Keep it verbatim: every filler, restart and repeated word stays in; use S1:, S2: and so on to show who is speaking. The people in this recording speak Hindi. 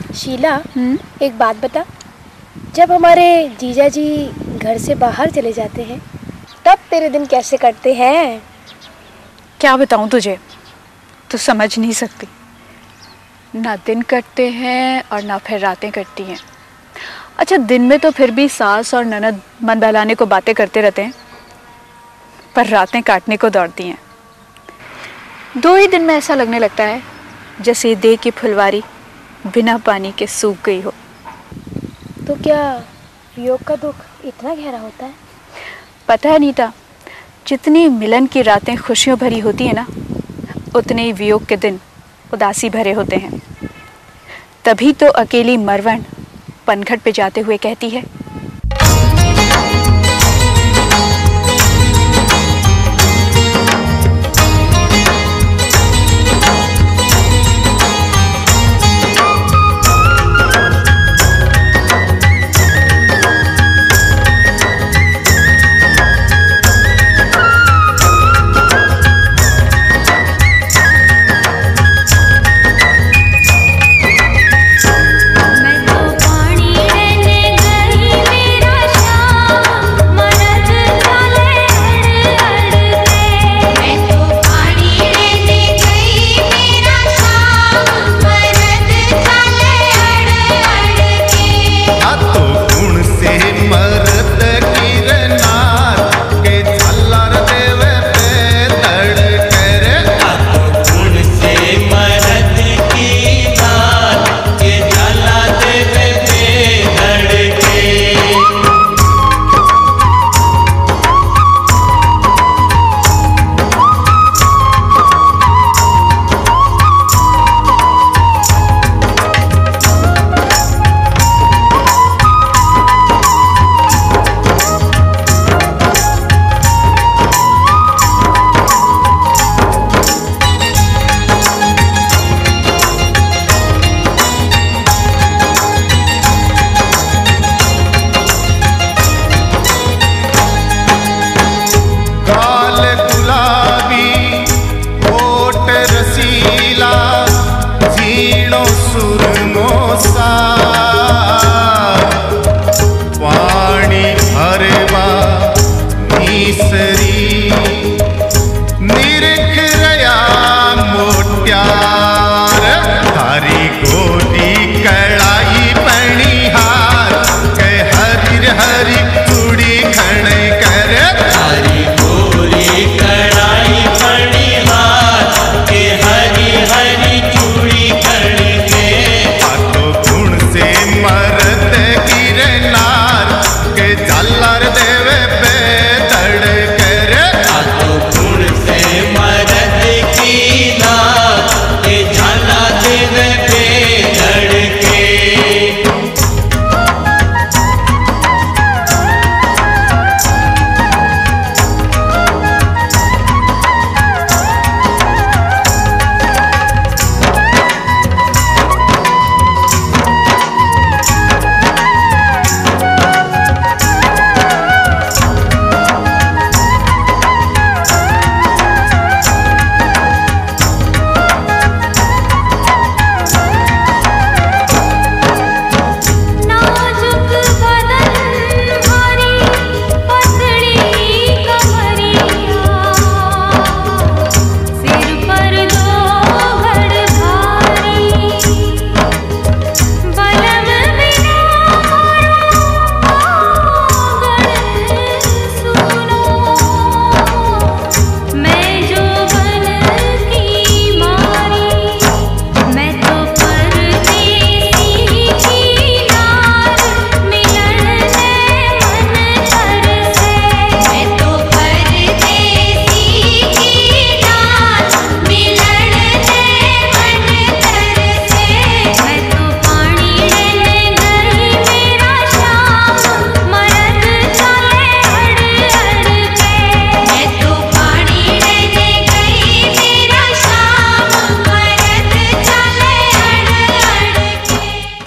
S1: शीला,
S2: हम्म
S1: एक बात बता। जब हमारे जीजा जी घर से बाहर चले जाते हैं तब तेरे दिन कैसे कटते हैं?
S2: क्या बताऊं तुझे, तू समझ नहीं सकती। ना दिन कटते हैं और ना फिर रातें कटती हैं। अच्छा, दिन में तो फिर भी सास और ननद मन बहलाने को बातें करते रहते हैं, पर रातें काटने को दौड़ती हैं। दो ही दिन में ऐसा लगने लगता है जैसे देह की फुलवारी बिना पानी के सूख गई हो।
S1: तो क्या वियोग का दुख इतना गहरा होता है?
S2: पता है नीता, जितनी मिलन की रातें खुशियों भरी होती है ना, उतने ही वियोग के दिन उदासी भरे होते हैं। तभी तो अकेली मरवण पनघट पे जाते हुए कहती है,